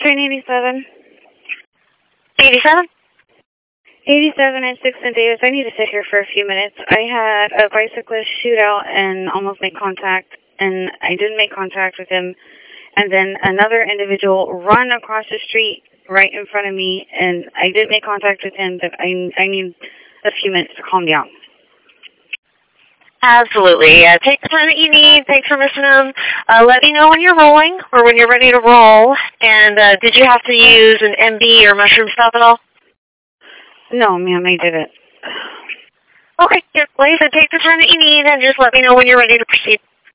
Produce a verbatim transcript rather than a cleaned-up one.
train eighty-seven. eighty-seven? eighty-seven at sixth and Davis. I need to sit here for a few minutes. I had a bicyclist shoot out and almost make contact, and I didn't make contact with him. And then another individual run across the street right in front of me, and I did make contact with him, but I, I need a few minutes to calm down. Absolutely. Uh, take the time that you need. Thanks for missing them. Uh, let me know when you're rolling or when you're ready to roll. And uh, did you have to use an M B or mushroom stop at all? No, ma'am, I didn't. Okay. Yeah, like I said, take the time that you need and just let me know when you're ready to proceed.